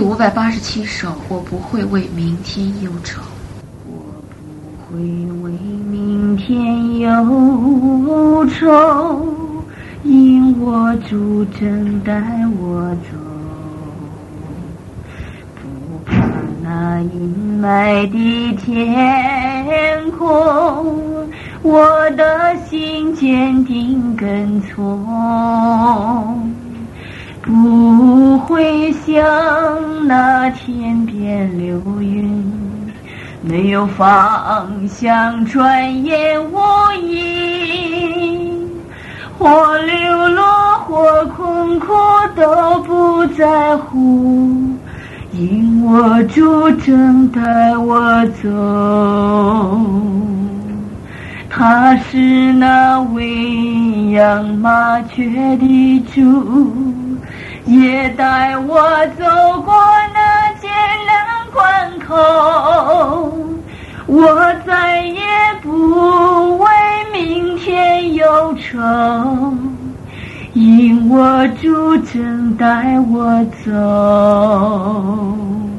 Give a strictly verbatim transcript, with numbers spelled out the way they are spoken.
五百八十七首，我不会为明天忧愁。 我不会为明天忧愁，因我主正带我走。不怕那阴霾的天空，我的心坚定跟从。不会像那天边流云，没有方向，转眼无影。或流落或困苦都不在乎，因我主正带我走。他是那喂养麻雀的主，也带我走过那艰难关口。我再也不为明天忧愁，因我主正带我走。